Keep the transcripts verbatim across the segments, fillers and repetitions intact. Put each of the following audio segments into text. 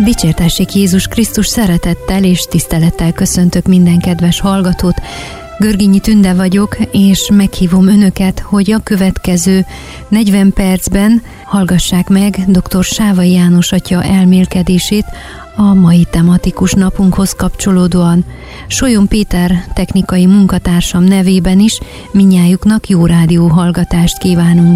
Dicsértessék Jézus Krisztus, szeretettel és tisztelettel köszöntök minden kedves hallgatót. Görgényi Tünde vagyok, és meghívom önöket, hogy a következő negyven percben hallgassák meg dr. Sávai János atya elmélkedését a mai tematikus napunkhoz kapcsolódóan. Solyon Péter technikai munkatársam nevében is mindnyájuknak jó rádió hallgatást kívánunk.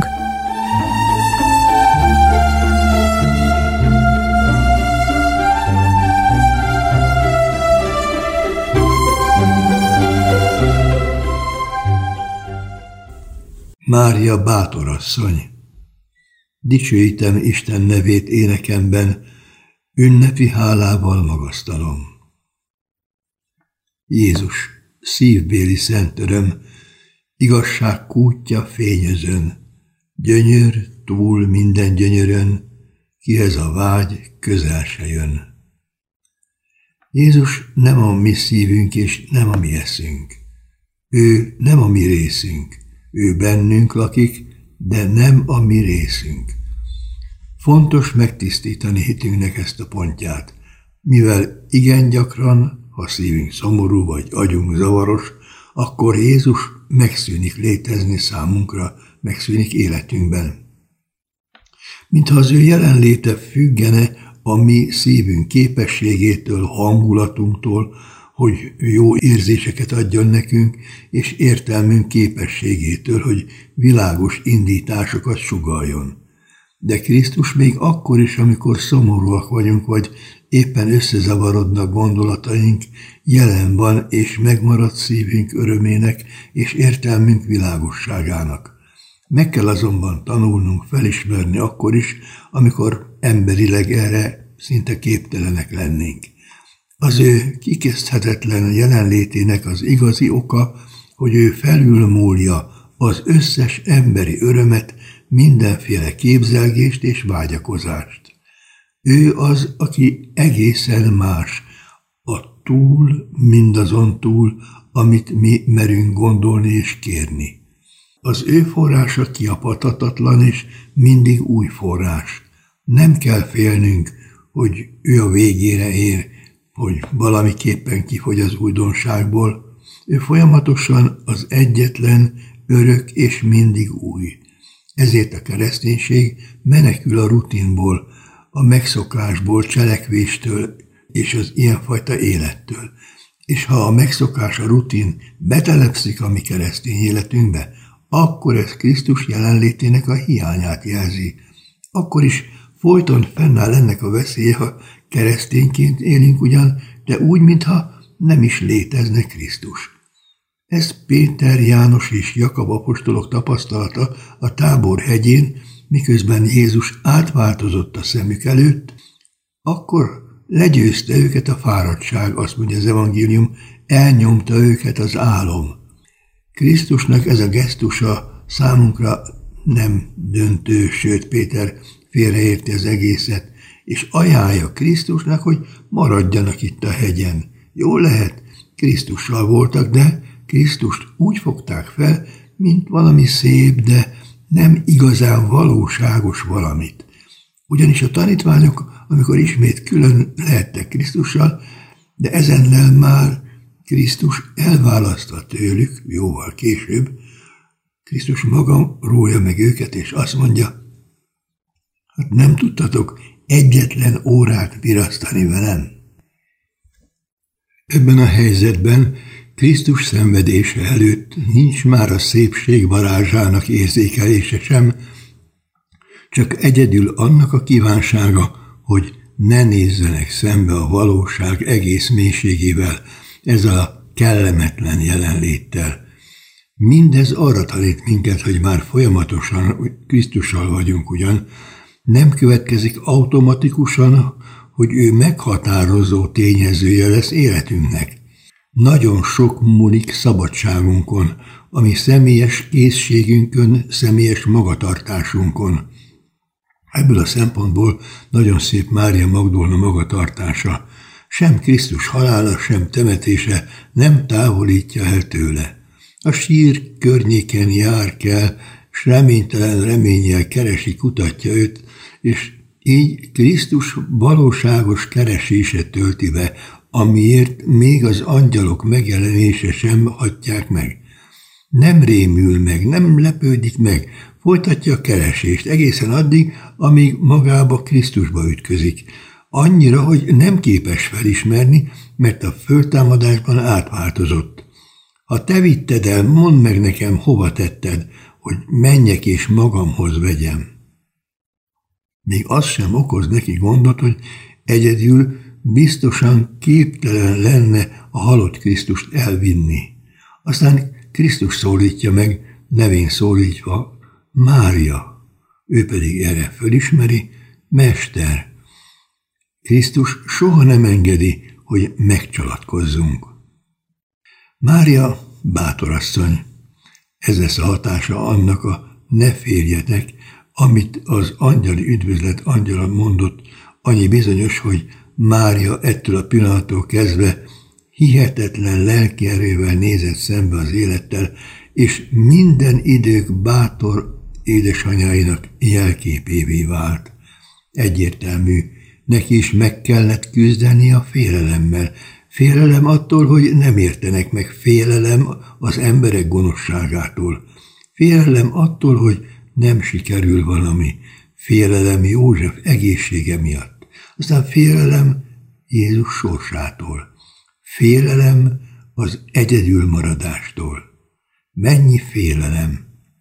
Mária bátorasszony. Dicsőítem Isten nevét énekemben, ünnepi hálával magasztalom. Jézus, szívbéli szent öröm, igazság kútja fényözön, gyönyör túl minden gyönyörön, kihez a vágy közel se jön. Jézus nem a mi szívünk és nem a mi eszünk. Ő nem a mi részünk. Ő bennünk lakik, de nem a mi részünk. Fontos megtisztítani hitünknek ezt a pontját, mivel igen gyakran, ha szívünk szomorú vagy agyunk zavaros, akkor Jézus megszűnik létezni számunkra, megszűnik életünkben. Mintha az ő jelenléte függene a mi szívünk képességétől, hangulatunktól, hogy jó érzéseket adjon nekünk, és értelmünk képességétől, hogy világos indításokat sugalljon. De Krisztus még akkor is, amikor szomorúak vagyunk, vagy éppen összezavarodnak gondolataink, jelen van és megmaradt szívünk örömének és értelmünk világosságának. Meg kell azonban tanulnunk felismerni akkor is, amikor emberileg erre szinte képtelenek lennénk. Az ő kikezdhetetlen jelenlétének az igazi oka, hogy ő felülmúlja az összes emberi örömet, mindenféle képzelgést és vágyakozást. Ő az, aki egészen más, a túl, mindazon túl, amit mi merünk gondolni és kérni. Az ő forrása kiapadhatatlan és mindig új forrás. Nem kell félnünk, hogy ő a végére ér, hogy valamiképpen kifogy az újdonságból. Ő folyamatosan az egyetlen, örök és mindig új. Ezért a kereszténység menekül a rutinból, a megszokásból, cselekvéstől és az ilyenfajta élettől. És ha a megszokás, a rutin betelepszik a mi keresztény életünkbe, akkor ez Krisztus jelenlétének a hiányát jelzi. Akkor is folyton fennáll ennek a veszélye, ha keresztényként élünk ugyan, de úgy, mintha nem is létezne Krisztus. Ez Péter, János és Jakab apostolok tapasztalata a Tábor hegyén, miközben Jézus átváltozott a szemük előtt, akkor legyőzte őket a fáradtság, azt mondja az evangélium, elnyomta őket az álom. Krisztusnak ez a gesztusa számunkra nem döntő, sőt Péter félreérti az egészet, és ajánlja Krisztusnak, hogy maradjanak itt a hegyen. Jól lehet, Krisztussal voltak, de Krisztust úgy fogták fel, mint valami szép, de nem igazán valóságos valamit. Ugyanis a tanítványok, amikor ismét külön lehettek Krisztussal, de ezennel már Krisztus elválasztva tőlük, jóval később, Krisztus maga rója meg őket, és azt mondja, hát nem tudtatok egyetlen órát virasztani velem. Ebben a helyzetben Krisztus szenvedése előtt nincs már a szépség varázsának érzékelése sem, csak egyedül annak a kívánsága, hogy ne nézzenek szembe a valóság egész mélységével, ezzel a kellemetlen jelenléttel. Mindez arra tanít minket, hogy már folyamatosan Krisztussal vagyunk ugyan, nem következik automatikusan, hogy ő meghatározó tényezője lesz életünknek. Nagyon sok múlik szabadságunkon, ami személyes készségünkön, személyes magatartásunkon. Ebből a szempontból nagyon szép Mária Magdolna magatartása. Sem Krisztus halála, sem temetése nem távolítja el tőle. A sír környéken jár kell, s reménytelen reménnyel keresi, kutatja őt, és Így Krisztus valóságos keresése tölti be, amiért még az angyalok megjelenése sem hagyják meg. Nem rémül meg, nem lepődik meg, folytatja a keresést egészen addig, amíg magába Krisztusba ütközik. Annyira, hogy nem képes felismerni, mert a föltámadásban átváltozott. Ha te vitted el, mondd meg nekem, hova tetted, hogy menjek és magamhoz vegyem. Még az sem okoz neki gondot, hogy egyedül biztosan képtelen lenne a halott Krisztust elvinni. Aztán Krisztus szólítja meg, nevén szólítva, Mária. Ő pedig erre fölismeri, Mester. Krisztus soha nem engedi, hogy megcsalatkozzunk. Mária bátorasszony. Ez lesz a hatása annak a ne férjetek, amit az angyali üdvözlet angyala mondott, annyi bizonyos, hogy Mária ettől a pillanattól kezdve hihetetlen lelki erővel nézett szembe az élettel, és minden idők bátor édesanyáinak jelképévé vált. Egyértelmű, neki is meg kellett küzdeni a félelemmel. Félelem attól, hogy nem értenek meg, félelem az emberek gonoszságától. Félelem attól, hogy nem sikerül valami, félelem József egészsége miatt. Aztán félelem Jézus sorsától. Félelem az egyedülmaradástól. Mennyi félelem!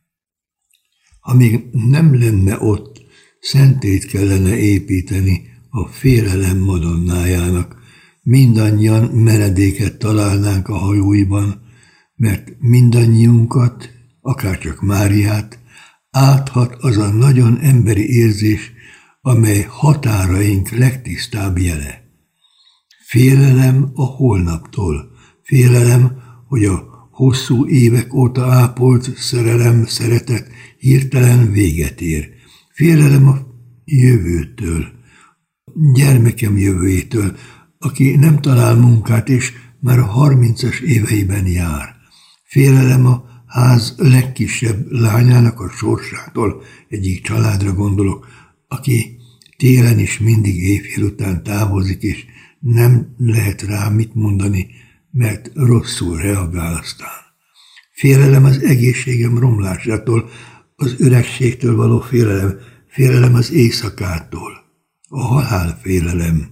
Ha még nem lenne ott, szentét kellene építeni a félelem madonnájának, mindannyian menedéket találnánk a hajóiban, mert mindannyiunkat, akárcsak Máriát, áthat az a nagyon emberi érzés, amely határaink legtisztább jele. Félelem a holnaptól, félelem, hogy a hosszú évek óta ápolt szerelem, szeretet hirtelen véget ér. Félelem a jövőtől, gyermekem jövőjétől, aki nem talál munkát, és már a harmincas éveiben jár. Félelem a ház legkisebb lányának a sorsától, egyik családra gondolok, aki télen is mindig éjfél után távozik, és nem lehet rá mit mondani, mert rosszul reagál aztán. Félelem az egészségem romlásától, az öregségtől való félelem, félelem az éjszakától, a halálfélelem.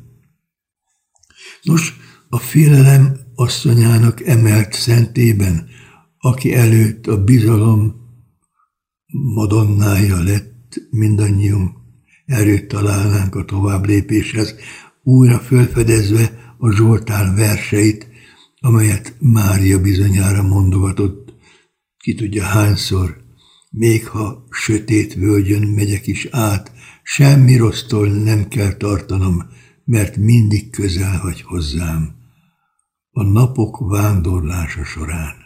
Nos, a félelem asszonyának emelt szentében, aki előtt a bizalom madonnája lett, mindannyiunk erőt találnánk a tovább lépéshez, újra felfedezve a Zsoltár verseit, amelyet Mária bizonyára mondogatott, ki tudja hányszor, még ha sötét völgyön megyek is át, semmi rossztól nem kell tartanom, mert mindig közel vagy hozzám. A napok vándorlása során.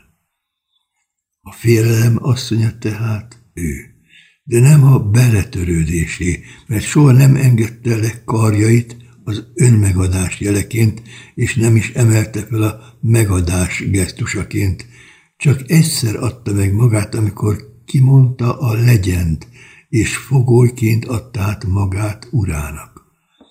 A félelem asszonya tehát ő, de nem a beletörődésé, mert soha nem engedte le karjait az önmegadás jeleként, és nem is emelte fel a megadás gesztusaként. Csak egyszer adta meg magát, amikor kimondta a legyent, és fogolyként adta át magát urának.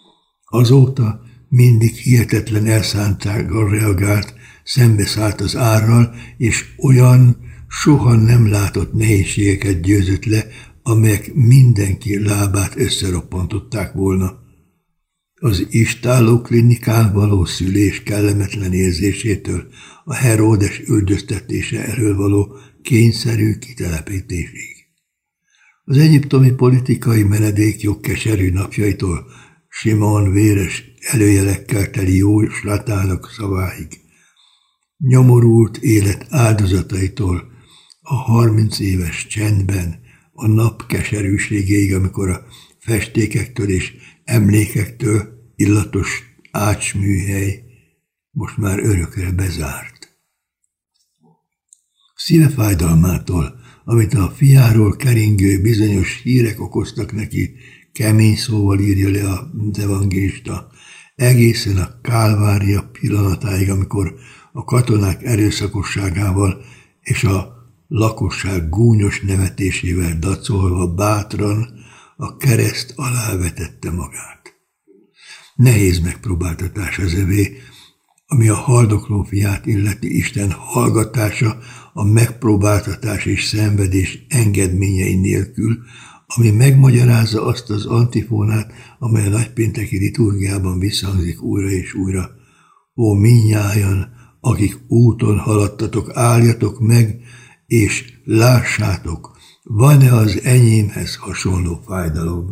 Azóta mindig hihetetlen elszántsággal reagált, szembeszállt az árral, és olyan soha nem látott nehézségeket győzött le, amelyek mindenki lábát összeroppantották volna. Az istálló klinikán való szülés kellemetlen érzésétől a Heródes üldöztetése elől való kényszerű kitelepítésig. Az egyiptomi politikai menedékjog keserű napjaitól Simon véres előjelekkel teli jóslatának szaváig, nyomorult élet áldozataitól a harminc éves csendben, a nap keserűségéig, amikor a festékektől és emlékektől illatos ácsműhely most már örökre bezárt. Szíve fájdalmától, amit a fiáról keringő bizonyos hírek okoztak neki, kemény szóval írja le az evangélista, egészen a Kálvária pillanatáig, amikor a katonák erőszakosságával és a lakosság gúnyos nevetésével dacolva bátran a kereszt alá vetette magát. Nehéz megpróbáltatás az övé, ami a haldokló fiát illeti. Isten hallgatása a megpróbáltatás és szenvedés engedményei nélkül, ami megmagyarázza azt az antifónát, amely a nagypénteki liturgiában visszhangzik újra és újra. Ó, mindnyájan, akik úton haladtatok, álljatok meg, és lássátok, van-e az enyémhez hasonló fájdalom?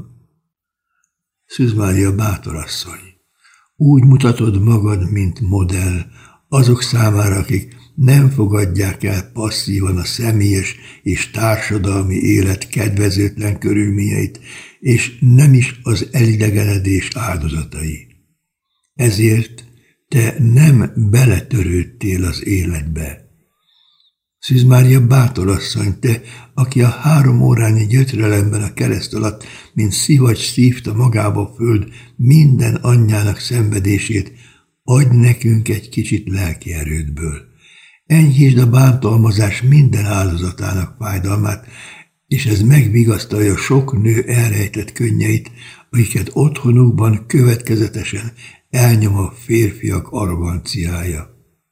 Szűz Mária bátorasszony, úgy mutatod magad, mint modell azok számára, akik nem fogadják el passzívan a személyes és társadalmi élet kedvezőtlen körülményeit, és nem is az elidegenedés áldozatai. Ezért te nem beletörődtél az életbe. Szűz Mária bátorasszony, te, aki a három órányi gyötrelemben a kereszt alatt, mint szivacs szívta magába a föld minden anyjának szenvedését, adj nekünk egy kicsit lelki erődből. Enyhítsd a bántalmazás minden áldozatának fájdalmát, és ez megvigasztalja sok nő elrejtett könnyeit, akiket otthonukban következetesen elnyom a férfiak arroganciája.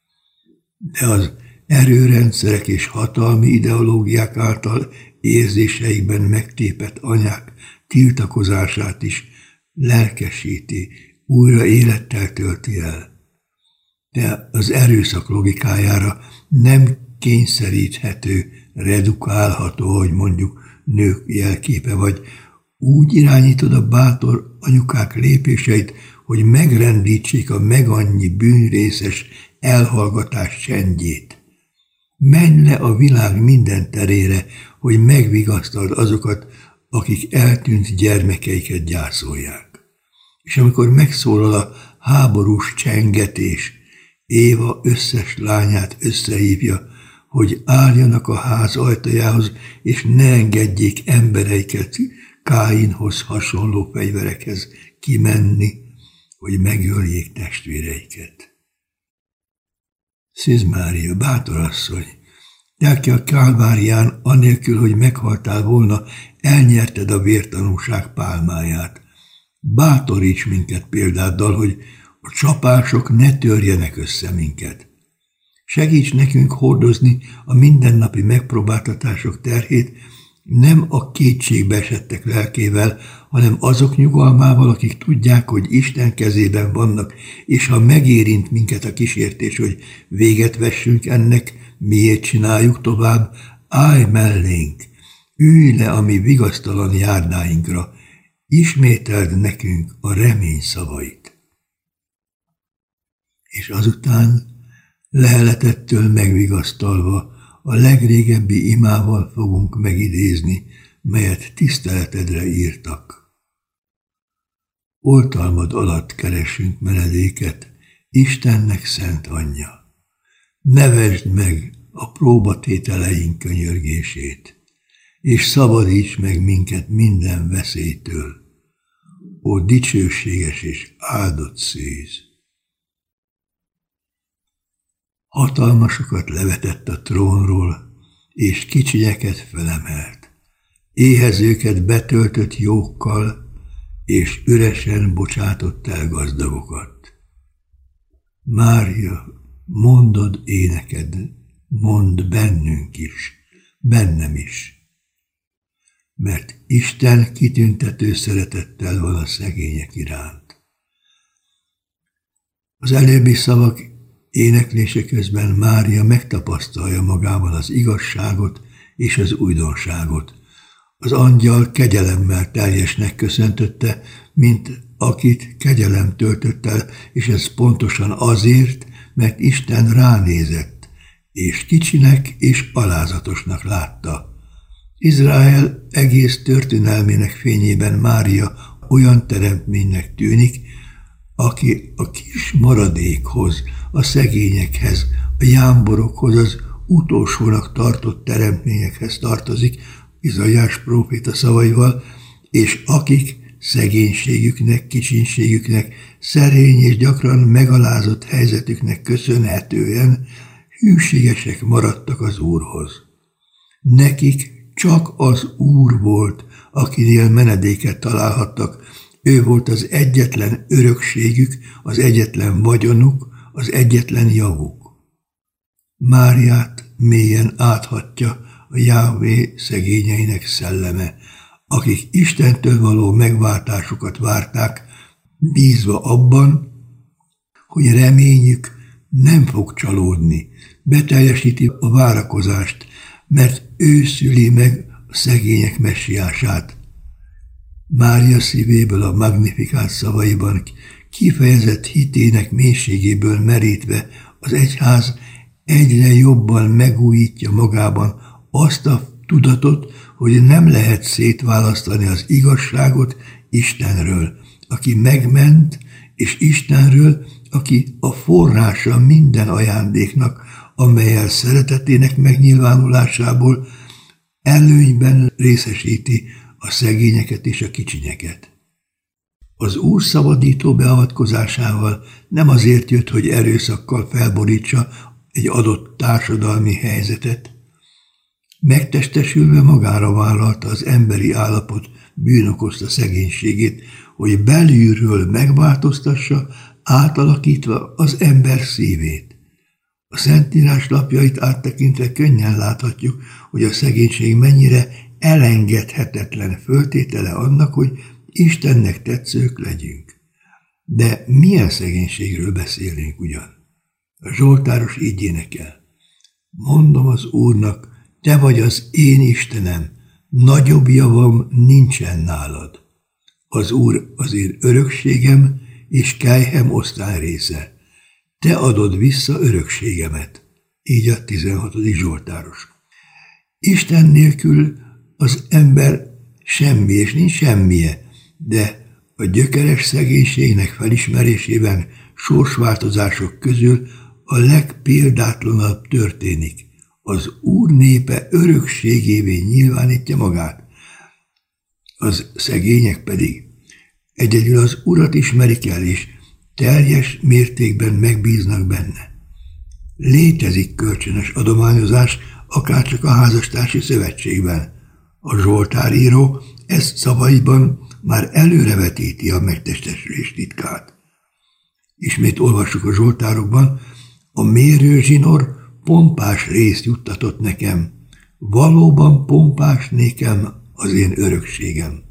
De az erőrendszerek és hatalmi ideológiák által érzéseikben megtépett anyák tiltakozását is lelkesíti, újra élettel tölti el. De az erőszak logikájára nem kényszeríthető, redukálható, hogy mondjuk nők jelképe, vagy úgy irányítod a bátor anyukák lépéseit, hogy megrendítsék a megannyi bűnrészes elhallgatás csendjét. Menj le a világ minden terére, hogy megvigasztald azokat, akik eltűnt gyermekeiket gyászolják. És amikor megszólal a háborús csengetés, Éva összes lányát összehívja, hogy álljanak a ház ajtajához, és ne engedjék embereiket Káinhoz hasonló fegyverekhez kimenni, hogy megöljék testvéreiket. Szűz Mária, bátorasszony, te, aki a Kálvárián, anélkül, hogy meghaltál volna, elnyerted a vértanúság pálmáját. Bátoríts minket példáddal, hogy a csapások ne törjenek össze minket. Segíts nekünk hordozni a mindennapi megpróbáltatások terhét, nem a kétségbe esettek lelkével, hanem azok nyugalmával, akik tudják, hogy Isten kezében vannak, és ha megérint minket a kísértés, hogy véget vessünk ennek, miért csináljuk tovább, állj mellénk, ülj le a mi vigasztalan járdáinkra, ismételd nekünk a remény szavait. És azután leheletettől megvigasztalva a legrégebbi imával fogunk megidézni, melyet tiszteletedre írtak. Oltalmad alatt keresünk menedéket, Istennek szent anyja. Nevesd meg a próbatételeink könyörgését, és szabadíts meg minket minden veszélytől, ó dicsőséges és áldott szűz. Hatalmasokat levetett a trónról, és kicsinyeket felemelt. Éhezőket betöltött jókkal, és üresen bocsátott el gazdagokat. Mária, mondod éneked, mondd bennünk is, bennem is. Mert Isten kitüntető szeretettel van a szegények iránt. Az előbbi szavak éneklése közben Mária megtapasztalja magában az igazságot és az újdonságot. Az angyal kegyelemmel teljesnek köszöntötte, mint akit kegyelem töltött el, és ez pontosan azért, mert Isten ránézett, és kicsinek és alázatosnak látta. Izrael egész történelmének fényében Mária olyan teremtménynek tűnik, aki a kis maradékhoz, a szegényekhez, a jámborokhoz, az utolsónak tartott teremtményekhez tartozik, Izaiás próféta szavaival, és akik szegénységüknek, kicsinségüknek, szerény és gyakran megalázott helyzetüknek köszönhetően hűségesek maradtak az Úrhoz. Nekik csak az Úr volt, akinél menedéket találhattak. Ő volt az egyetlen örökségük, az egyetlen vagyonuk, az egyetlen javuk. Máriát mélyen áthatja a Jahvé szegényeinek szelleme, akik Istentől való megváltásukat várták, bízva abban, hogy reményük nem fog csalódni, beteljesíti a várakozást, mert ő szüli meg a szegények messiását. Mária szívéből a Magnificat szavaiban kifejezett hitének mélységéből merítve az egyház egyre jobban megújítja magában azt a tudatot, hogy nem lehet szétválasztani az igazságot Istenről, aki megment, és Istenről, aki a forrása minden ajándéknak, amellyel szeretetének megnyilvánulásából előnyben részesíti a szegényeket és a kicsinyeket. Az Úr szabadító beavatkozásával nem azért jött, hogy erőszakkal felborítsa egy adott társadalmi helyzetet. Megtestesülve magára vállalta az emberi állapot bűn okozta szegénységét, hogy belülről megváltoztassa, átalakítva az ember szívét. A Szentírás lapjait áttekintve könnyen láthatjuk, hogy a szegénység mennyire elengedhetetlen föltétele annak, hogy Istennek tetszők legyünk. De milyen szegénységről beszélünk ugyan? A zsoltáros így énekel. Mondom az Úrnak, te vagy az én Istenem, nagyobb javam nincsen nálad. Az Úr az én örökségem és kelyhem osztály része. Te adod vissza örökségemet. Így a tizenhatodik zsoltáros. Isten nélkül az ember semmi és nincs semmije, de a gyökeres szegénységnek felismerésében sorsváltozások közül a legpéldátlanabb történik. Az Úr népe örökségévé nyilvánítja magát. Az szegények pedig egyedül az Urat ismerik el, és teljes mértékben megbíznak benne. Létezik kölcsönös adományozás, akárcsak a házastársi szövetségben. A zsoltáríró ezt szavaiban már előrevetíti a megtestesülés titkát. Ismét olvassuk a zsoltárokban, a mérőzsinór pompás részt juttatott nekem, valóban pompás nékem az én örökségem.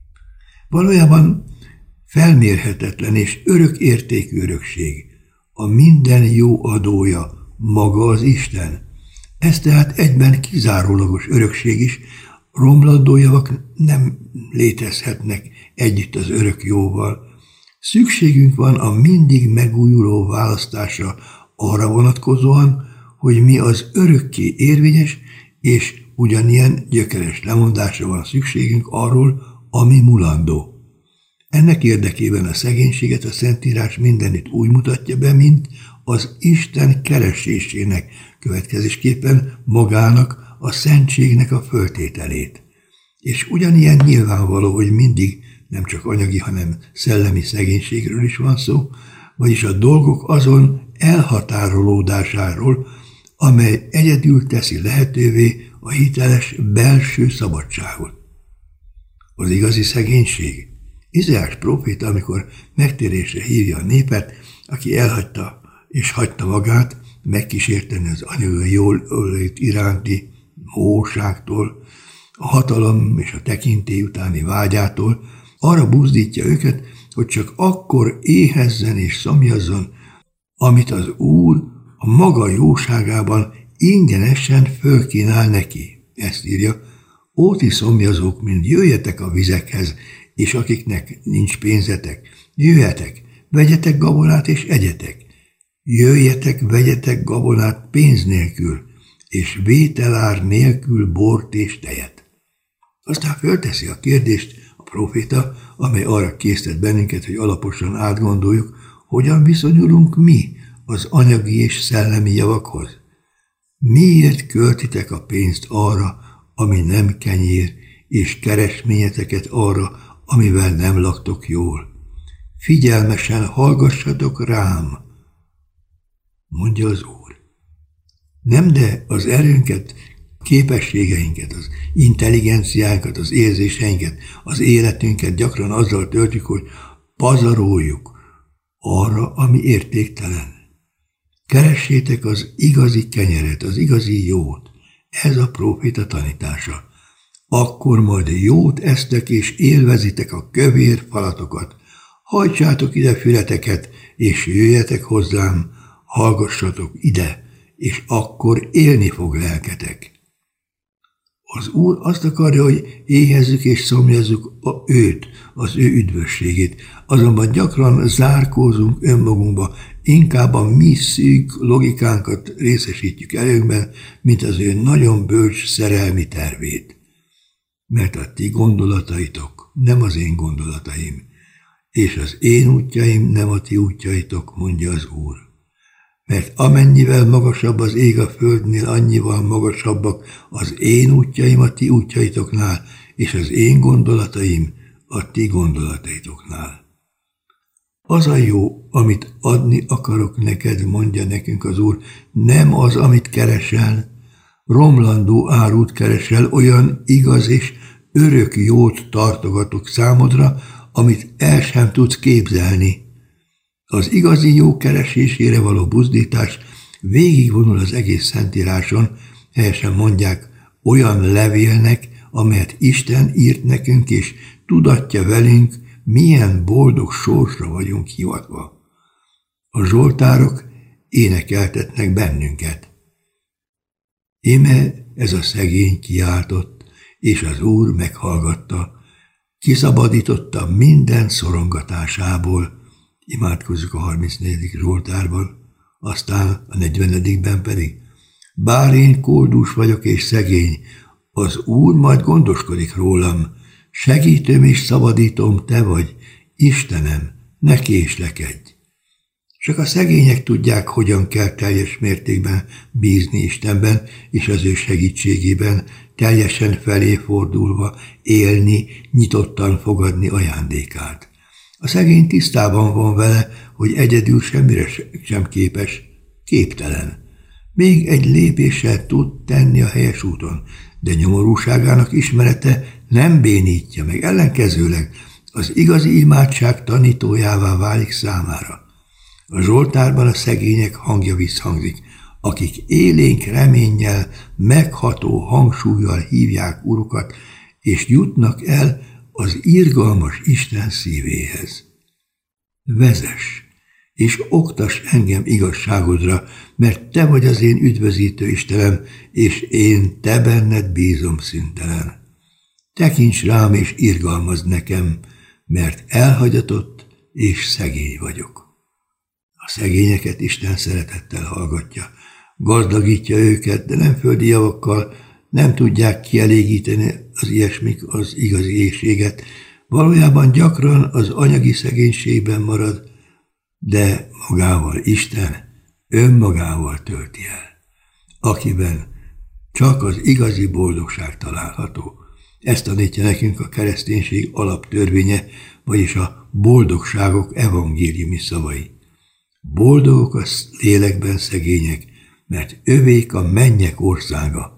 Valójában felmérhetetlen és örök értékű örökség, a minden jó adója maga az Isten. Ez tehát egyben kizárólagos örökség is, romlandó javak nem létezhetnek együtt az örök jóval. Szükségünk van a mindig megújuló választásra arra vonatkozóan, hogy mi az örökké érvényes, és ugyanilyen gyökeres lemondásra van szükségünk arról, ami mulandó. Ennek érdekében a szegénységet a Szentírás mindenütt úgy mutatja be, mint az Isten keresésének, következésképpen magának, a szentségnek a föltételét. És ugyanilyen nyilvánvaló, hogy mindig nem csak anyagi, hanem szellemi szegénységről is van szó, vagyis a dolgok azon elhatárolódásáról, amely egyedül teszi lehetővé a hiteles belső szabadságot. Az igazi szegénység. Izaiás próféta, amikor megtérésre hívja a népet, aki elhagyta és hagyta magát megkísérteni az anyagai jólét iránti móságtól, a hatalom és a tekintély utáni vágyától, arra buzdítja őket, hogy csak akkor éhezzen és szomjazzon, amit az Úr a maga jóságában ingyenesen fölkínál neki. Ezt írja, ó ti szomjazók, mind jöjjetek a vizekhez, és akiknek nincs pénzetek, jöjjetek, vegyetek gabonát és egyetek. Jöjjetek, vegyetek gabonát pénz nélkül, és vételár nélkül bort és tejet. Aztán fölteszi a kérdést a próféta, amely arra késztet bennünket, hogy alaposan átgondoljuk, hogyan viszonyulunk mi az anyagi és szellemi javakhoz. Miért költitek a pénzt arra, ami nem kenyér, és keresményeteket arra, amivel nem laktok jól? Figyelmesen hallgassatok rám, mondja az Úr. Nem, de az erőnket képességeinket, az intelligenciánkat, az érzéseinket, az életünket gyakran azzal töltjük, hogy pazaroljuk arra, ami értéktelen. Keressétek az igazi kenyeret, az igazi jót. Ez a próféta tanítása. Akkor majd jót esztek és élvezitek a kövér falatokat. Hajtsátok ide fületeket, és jöjjetek hozzám, hallgassatok ide, és akkor élni fog lelketek. Az Úr azt akarja, hogy éhezzük és szomjazzuk a őt, az ő üdvösségét, azonban gyakran zárkózunk önmagunkba, inkább a mi szűk logikánkat részesítjük előnkben, mint az ő nagyon bölcs szerelmi tervét. Mert a ti gondolataitok nem az én gondolataim, és az én útjaim nem a ti útjaitok, mondja az Úr. Mert amennyivel magasabb az ég a földnél, annyival magasabbak az én útjaim a ti útjaitoknál, és az én gondolataim a ti gondolataitoknál. Az a jó, amit adni akarok neked, mondja nekünk az Úr, nem az, amit keresel, romlandó árut keresel, olyan igaz és örök jót tartogatok számodra, amit el sem tudsz képzelni. Az igazi jó keresésére való buzdítás végigvonul az egész Szentíráson, helyesen mondják, olyan levélnek, amelyet Isten írt nekünk, és tudatja velünk, milyen boldog sorsra vagyunk hivatva. A zsoltárok énekeltetnek bennünket. Íme ez a szegény kiáltott, és az Úr meghallgatta, kiszabadította minden szorongatásából. Imádkozzuk a harmincnegyedik zsoltárban, aztán a negyvenedikben pedig. Bár én koldus vagyok és szegény, az Úr majd gondoskodik rólam, segítőm és szabadítom te vagy, Istenem, ne késlekedj. Csak a szegények tudják, hogyan kell teljes mértékben bízni Istenben és az ő segítségében, teljesen felé fordulva élni, nyitottan fogadni ajándékát. A szegény tisztában van vele, hogy egyedül semmire sem képes, képtelen. Még egy lépéssel tud tenni a helyes úton, de nyomorúságának ismerete nem bénítja meg, ellenkezőleg az igazi imádság tanítójává válik számára. A zsoltárban a szegények hangja visszhangzik, akik élénk reménnyel, megható hangsúllyal hívják Urukat, és jutnak el az irgalmas Isten szívéhez. Vezess, és oktass engem igazságodra, mert te vagy az én üdvözítő Istenem, és én te benned bízom szüntelen. Tekints rám, és irgalmazd nekem, mert elhagyatott és szegény vagyok. A szegényeket Isten szeretettel hallgatja, gazdagítja őket, de nem földi javakkal, nem tudják kielégíteni az ilyesmik az igazi éhséget. Valójában gyakran az anyagi szegénységben marad, de magával Isten önmagával tölti el, akiben csak az igazi boldogság található. Ezt tanítja nekünk a kereszténység alaptörvénye, vagyis a boldogságok evangéliumi szavai. Boldogok a lélekben szegények, mert övék a mennyek országa.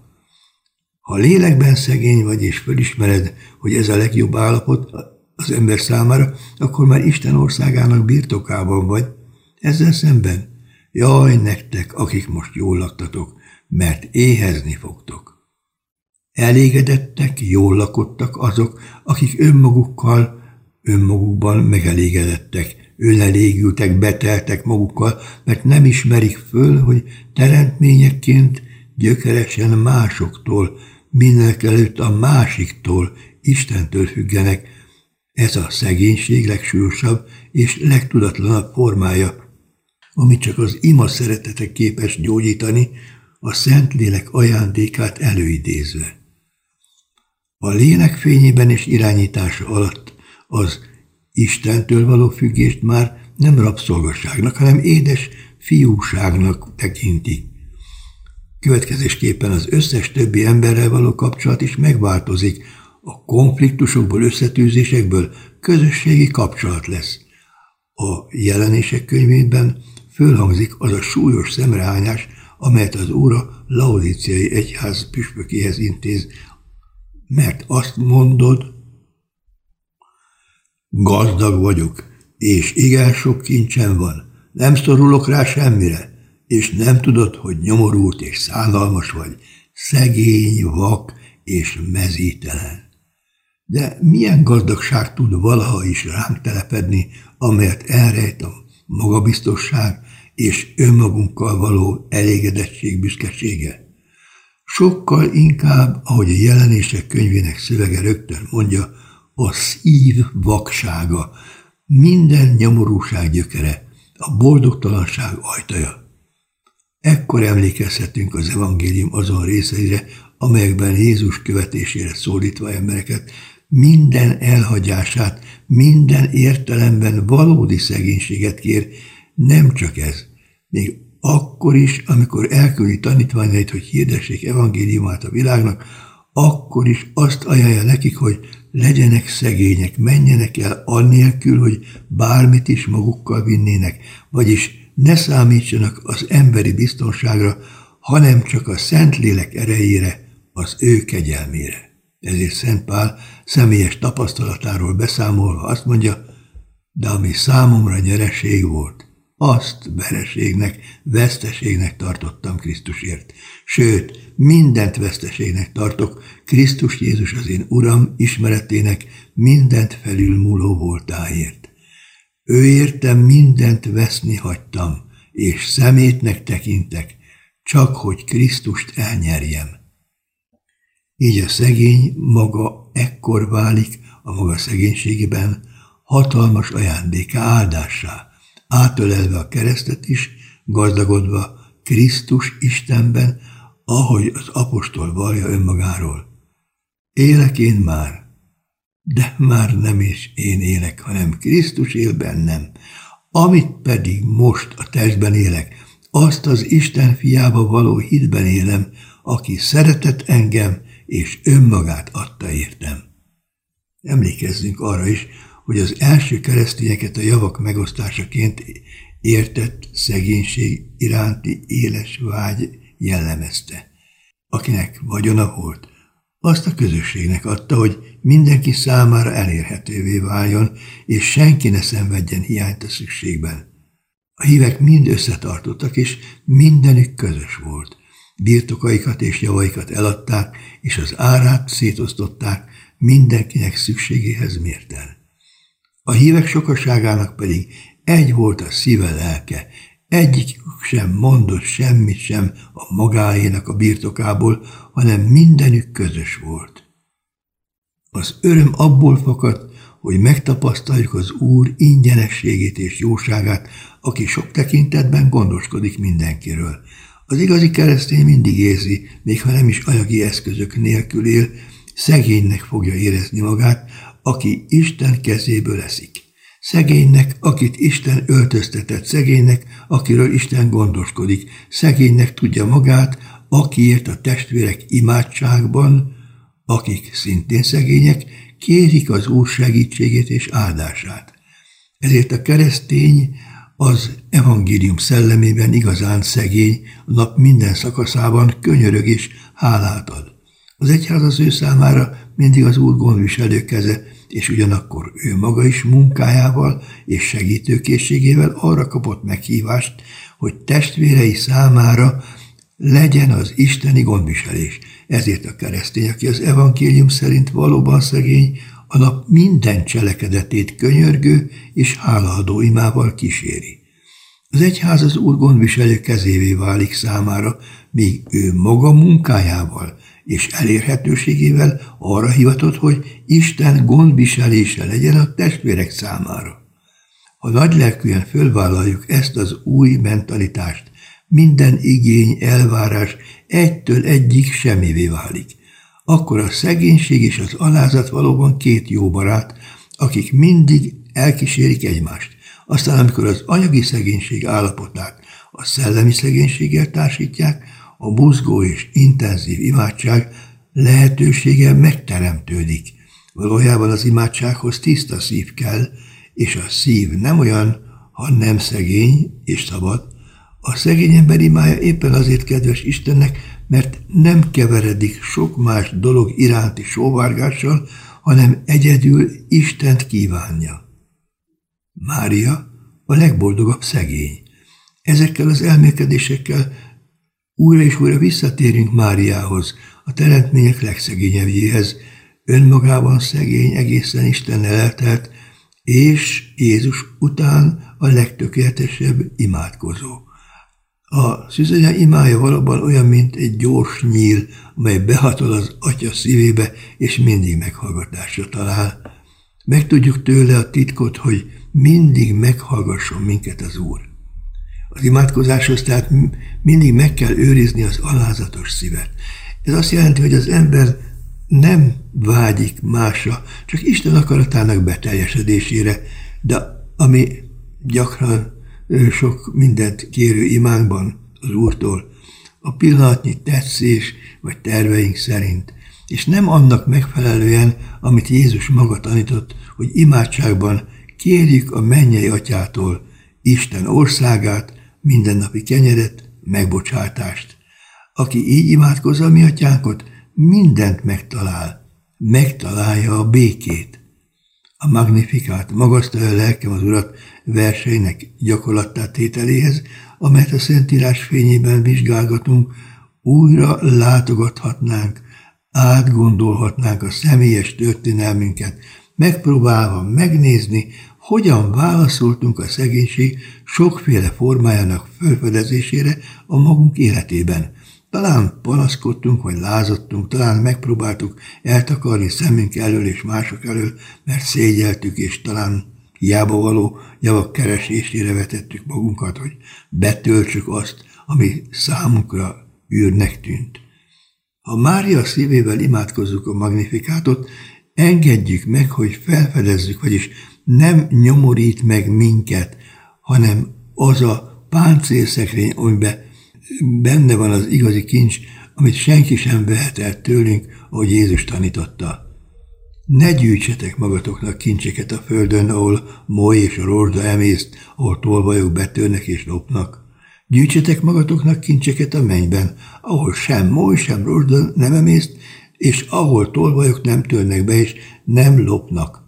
Ha lélekben szegény vagy, és fölismered, hogy ez a legjobb állapot az ember számára, akkor már Isten országának birtokában vagy. Ezzel szemben, jaj nektek, akik most jól laktatok, mert éhezni fogtok. Elégedettek, jól lakodtak azok, akik önmagukkal, önmagukban megelégedettek, önelégültek, beteltek magukkal, mert nem ismerik föl, hogy teremtményekként gyökeresen másoktól, mindenekelőtt a másiktól, Istentől függenek. Ez a szegénység legsúlyosabb és legtudatlanabb formája, amit csak az ima szeretete képes gyógyítani, a Szentlélek ajándékát előidézve. A lélek fényében és irányítása alatt az Istentől való függést már nem rabszolgasságnak, hanem édes fiúságnak tekintik. Következésképpen az összes többi emberrel való kapcsolat is megváltozik, a konfliktusokból, összetűzésekből közösségi kapcsolat lesz. A Jelenések könyvében fölhangzik az a súlyos szemrehányás, amelyet az Úr a laodíceai egyház püspökéhez intéz, mert azt mondod, gazdag vagyok, és igen sok kincsem van, nem szorulok rá semmire, és nem tudod, hogy nyomorult és szánalmas vagy, szegény, vak és mezítelen. De milyen gazdagság tud valaha is ránk telepedni, amelyet elrejt a magabiztosság és önmagunkkal való elégedettség büszkesége? Sokkal inkább, ahogy a Jelenések könyvének szövege rögtön mondja, a szív vaksága, minden nyomorúság gyökere, a boldogtalanság ajtaja. Ekkor emlékezhetünk az evangélium azon részeire, amelyekben Jézus követésére szólítva embereket minden elhagyását, minden értelemben valódi szegénységet kér, nem csak ez. Még akkor is, amikor elküldi tanítványait, hogy hirdessék evangéliumát a világnak, akkor is azt ajánlja nekik, hogy legyenek szegények, menjenek el annélkül, hogy bármit is magukkal vinnének, vagyis ne számítsanak az emberi biztonságra, hanem csak a Szentlélek erejére, az ő kegyelmére. Ezért Szent Pál személyes tapasztalatáról beszámolva azt mondja, de ami számomra nyereség volt, azt vereségnek, veszteségnek tartottam Krisztusért. Sőt, mindent veszteségnek tartok, Krisztus Jézus az én Uram ismeretének mindent felülmúló voltáért. Ő értem mindent veszni hagytam, és szemétnek tekintek, csak hogy Krisztust elnyerjem. Így a szegény maga ekkor válik a maga szegénységében hatalmas ajándéka áldássá, átölelve a keresztet is, gazdagodva Krisztus Istenben, ahogy az apostol vallja önmagáról. Élek én már, de már nem is én élek, hanem Krisztus él bennem. Amit pedig most a testben élek, azt az Isten fiába való hitben élem, aki szeretett engem, és önmagát adta értem. Emlékezzünk arra is, hogy az első keresztényeket a javak megosztásaként értett szegénység iránti éles vágy jellemezte. Akinek vagyona volt, azt a közösségnek adta, hogy mindenki számára elérhetővé váljon, és senki ne szenvedjen hiányt a szükségben. A hívek mind összetartottak, és mindenük közös volt. Birtokaikat és javaikat eladták, és az árát szétosztották, mindenkinek szükségéhez mérten. A hívek sokaságának pedig egy volt a szíve lelke, egyikük sem mondott semmit sem a magáénak a birtokából, hanem mindenük közös volt. Az öröm abból fakadt, hogy megtapasztaljuk az Úr ingyenességét és jóságát, aki sok tekintetben gondoskodik mindenkiről. Az igazi keresztény mindig érzi, még ha nem is anyagi eszközök nélkül él, szegénynek fogja érezni magát, aki Isten kezéből eszik. Szegénynek, akit Isten öltöztetett, szegénynek, akiről Isten gondoskodik, szegénynek tudja magát, akiért a testvérek imádságban, akik szintén szegények, kérik az Úr segítségét és áldását. Ezért a keresztény az evangélium szellemében igazán szegény, a nap minden szakaszában könyörög és hálát ad. Az egyház az ő számára mindig az Úr gondviselő keze, és ugyanakkor ő maga is munkájával és segítőkészségével arra kapott meghívást, hogy testvérei számára legyen az isteni gondviselés. Ezért a keresztény, aki az evangélium szerint valóban szegény, a nap minden cselekedetét könyörgő és hálaadó imával kíséri. Az egyház az Úr gondviselő kezévé válik számára, míg ő maga munkájával és elérhetőségével arra hivatott, hogy Isten gondviselése legyen a testvérek számára. Ha nagylelkűen fölvállaljuk ezt az új mentalitást, minden igény, elvárás egytől egyig semmivé válik. Akkor a szegénység és az alázat valóban két jó barát, akik mindig elkísérik egymást. Aztán, amikor az anyagi szegénység állapotát a szellemi szegénységgel társítják, a buzgó és intenzív imádság lehetősége megteremtődik. Valójában az imádsághoz tiszta szív kell, és a szív nem olyan, ha nem szegény és szabad, A szegény ember imája éppen azért kedves Istennek, mert nem keveredik sok más dolog iránti sóvárgással, hanem egyedül Istent kívánja. Mária a legboldogabb szegény. Ezekkel az elmélkedésekkel újra és újra visszatérünk Máriához, a teremtmények legszegényebbjéhez, önmagában szegény, egészen Istennel eltelt, és Jézus után a legtökéletesebb imádkozó. A szűzanya imája valóban olyan, mint egy gyors nyíl, amely behatol az Atya szívébe, és mindig meghallgatásra talál. Megtudjuk tőle a titkot, hogy mindig meghallgasson minket az Úr. Az imádkozáshoz tehát mindig meg kell őrizni az alázatos szívet. Ez azt jelenti, hogy az ember nem vágyik másra, csak Isten akaratának beteljesedésére, de ami gyakran sok mindent kérő imánkban az Úrtól, a pillanatnyi tetszés vagy terveink szerint, és nem annak megfelelően, amit Jézus maga tanított, hogy imádságban kérjük a mennyei Atyától Isten országát, mindennapi kenyeret, megbocsátást. Aki így imádkozza a mi Atyánkot, mindent megtalál, megtalálja a békét. A Magnificat, magasztalja a lelkem az Urat verseinek gyakorlattá tételéhez, amelyet a Szentírás fényében vizsgálgatunk, újra látogathatnánk, átgondolhatnánk a személyes történelmünket, megpróbálva megnézni, hogyan válaszoltunk a szegénység sokféle formájának felfedezésére a magunk életében. Talán panaszkodtunk, vagy lázadtunk, talán megpróbáltuk eltakarni szemünk elől és mások elől, mert szégyeltük, és talán hiába való javak keresésére vetettük magunkat, hogy betöltsük azt, ami számunkra űrnek tűnt. Ha Mária szívével imádkozzuk a Magnifikátot, engedjük meg, hogy felfedezzük, vagyis nem nyomorít meg minket, hanem az a páncélszekrény, amiben benne van az igazi kincs, amit senki sem vehet el tőlünk, ahogy Jézus tanította. Ne gyűjtsetek magatoknak kincseket a földön, ahol moly és a rozsda emészt, ahol tolvajok betörnek és lopnak. Gyűjtsetek magatoknak kincseket a mennyben, ahol sem moly, sem rozsda nem emészt, és ahol tolvajok nem törnek be és nem lopnak.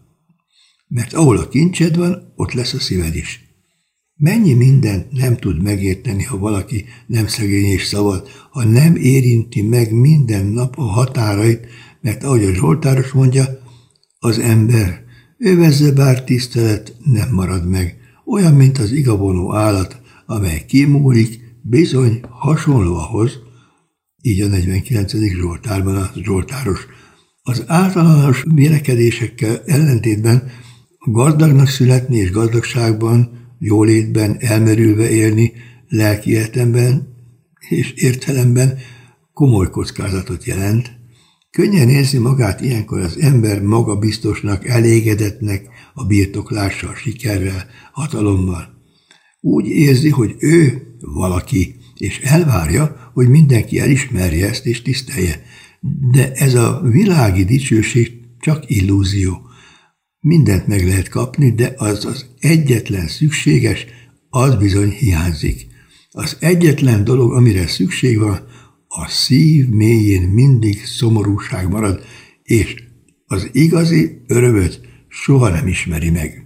Mert ahol a kincsed van, ott lesz a szíved is. Mennyi mindent nem tud megérteni, ha valaki nem szegény és szabad, ha nem érinti meg minden nap a határait, mert ahogy a Zsoltáros mondja, az ember, övezze bár tisztelet, nem marad meg, olyan, mint az igavonó állat, amely kimúlik, bizony hasonló ahhoz, így a negyvenkilencedik Zsoltárban a Zsoltáros. Az általános vélekedésekkel ellentétben gazdagnak születni és gazdagságban, jólétben, elmerülve élni, lelki életemben és értelemben komoly kockázatot jelent. Könnyen érzi magát ilyenkor az ember magabiztosnak, elégedetnek a birtoklással, sikerrel, hatalommal. Úgy érzi, hogy ő valaki, és elvárja, hogy mindenki elismerje ezt és tisztelje. De ez a világi dicsőség csak illúzió. Mindent meg lehet kapni, de az az egyetlen szükséges, az bizony hiányzik. Az egyetlen dolog, amire szükség van, a szív mélyén mindig szomorúság marad, és az igazi örömöt soha nem ismeri meg.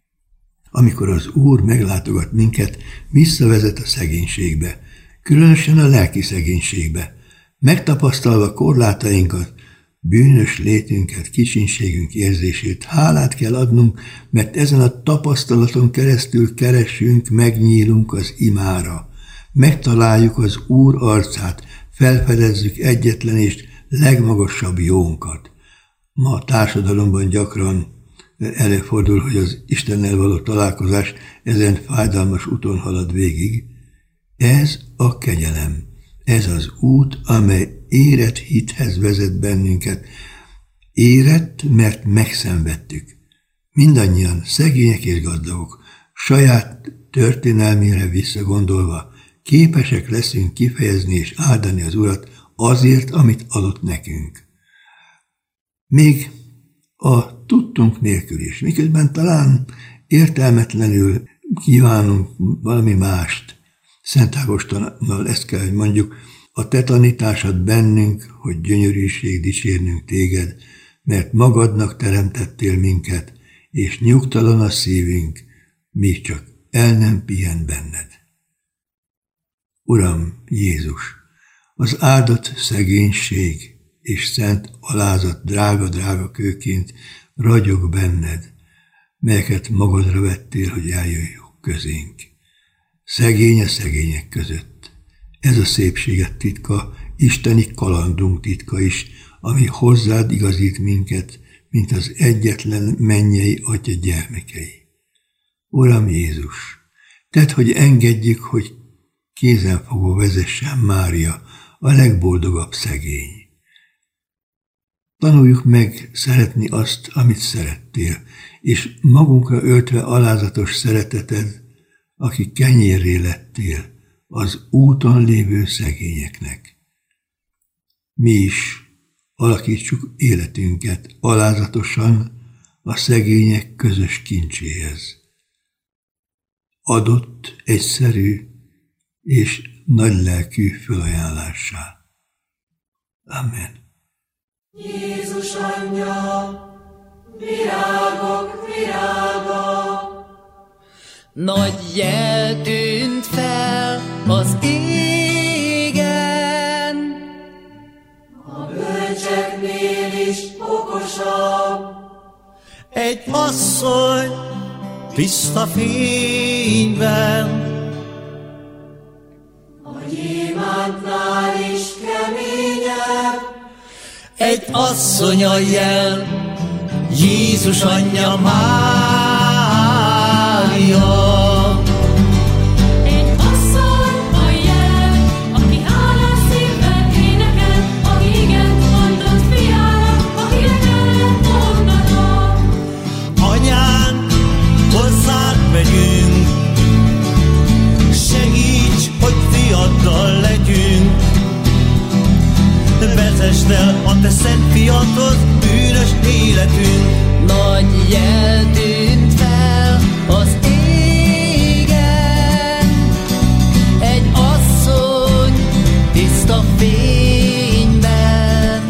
Amikor az Úr meglátogat minket, visszavezet a szegénységbe, különösen a lelki szegénységbe, megtapasztalva korlátainkat, bűnös létünket, kicsinségünk érzését, hálát kell adnunk, mert ezen a tapasztalaton keresztül keressünk, megnyílunk az imára. Megtaláljuk az Úr arcát, felfedezzük egyetlen és legmagasabb jónkat. Ma a társadalomban gyakran előfordul, hogy az Istennel való találkozás ezen fájdalmas úton halad végig. Ez a kegyelem, ez az út, amely érett hithez vezet bennünket. Érett, mert megszenvedtük. Mindannyian szegények és gazdagok, saját történelmére visszagondolva, képesek leszünk kifejezni és áldani az Urat azért, amit adott nekünk. Még a tudtunk nélkül is, miközben talán értelmetlenül kívánunk valami mást, Szent Ágostonnal ezt kell, hogy mondjuk, a te tanításod bennünk, hogy gyönyörűség dicsérnünk téged, mert magadnak teremtettél minket, és nyugtalan a szívünk, míg csak el nem pihen benned. Uram Jézus, az áldott szegénység és szent alázat drága-drága kőként ragyog benned, melyeket magadra vettél, hogy eljöjjünk közénk. Szegény a szegények között. Ez a szépséget titka, isteni kalandunk titka is, ami hozzád igazít minket, mint az egyetlen mennyei Atya gyermekei. Uram Jézus, tedd, hogy engedjük, hogy kézenfogva vezessen Mária, a legboldogabb szegény. Tanuljuk meg szeretni azt, amit szerettél, és magunkra öltve alázatos szereteted, aki kenyérré lettél az úton lévő szegényeknek. Mi is alakítsuk életünket alázatosan a szegények közös kincséhez. Adott, egyszerű és nagylelkű fölajánlássá. Amen. Jézus anyja, virágok virága, nagy jel tűnt fel az égen, a bölcseknél is okosabb, egy asszony tiszta fényben, a gyémántnál is keményebb, egy asszony a jel, Jézus anyja Mária. Egy asszony a jel, aki hálás szívvel énekel, aki igent mondott fiára, akinek ellent mondanak. Anyánk, hozzád megyünk, segíts, hogy fiaddal legyünk. Vezesd el a te szent fiadhoz bűnös életünk. Nagy jel tűnt fel az égen, egy asszony tiszta fényben.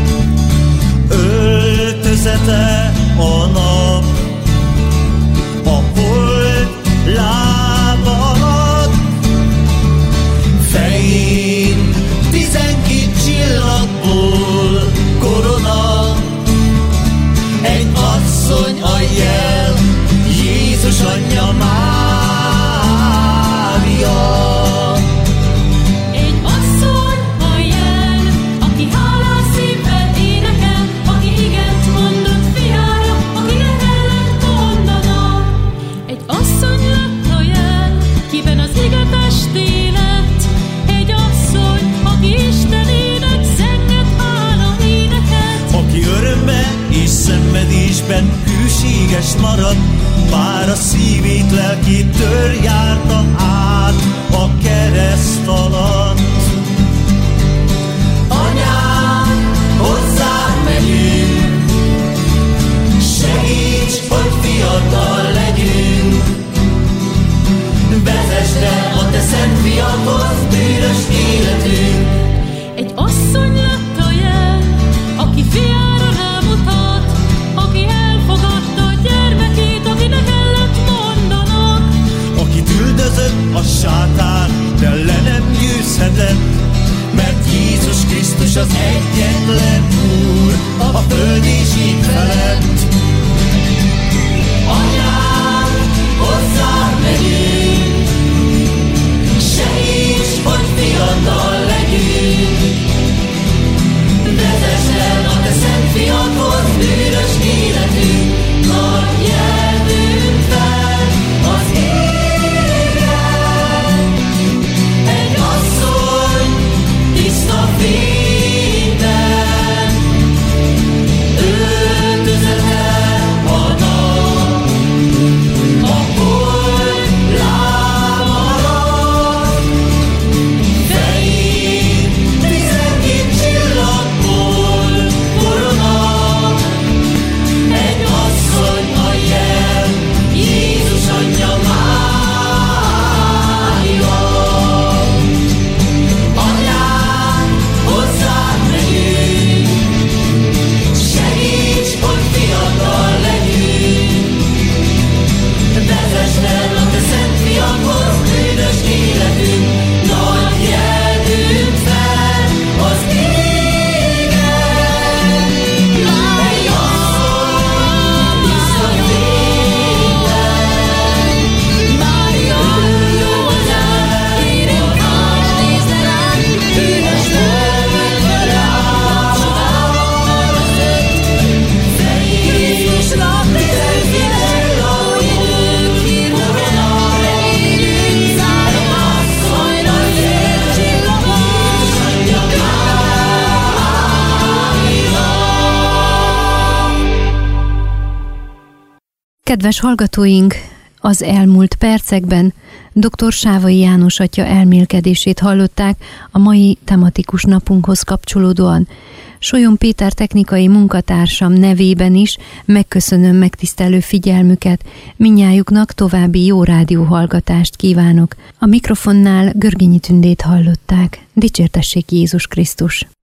Öltözete a nap, a hold lába alatt, fején tizenkét csillagból korona, egy asszony a jel, Jézus anyja Mária. Egy asszony a jel, aki hálás szívvel énekel, aki igent mondott fiára, akinek ellent mondanak. Egy asszony lett a jel, kiben az ige testé lett, egy asszony, aki Istenének zenget hála éneket. Aki örömben és szenvedésben hűséges marad, bár a szívét, lelkét tör járta át a kereszt alatt. Anyám, hozzád megyünk, segíts, hogy fiatal legyünk. Vezesd el a te szent fiadhoz bűnös életünk. Egy asszony lett a jel, aki fiára rámutat, aki elfogadta a gyermekét, akinek ellent mondanak. Akit üldözött a sátán, de le nem győzhetett, mert Jézus Krisztus az egyetlen Úr a föld és ég felett. Anyám, hozzád megyünk, segíts, hogy fiatal legyünk. Vezesd el a te szent fiadhoz bűnös életünk. Nagy jel tűnt fel az égen, egy asszony tiszta fényben. Kedves hallgatóink, az elmúlt percekben dr. Sávai János atya elmélkedését hallották a mai tematikus napunkhoz kapcsolódóan. Solyom Péter technikai munkatársam nevében is megköszönöm megtisztelő figyelmüket, mindnyájuknak további jó rádióhallgatást kívánok. A mikrofonnál Görgényi Tündét hallották. Dicsértessék Jézus Krisztus!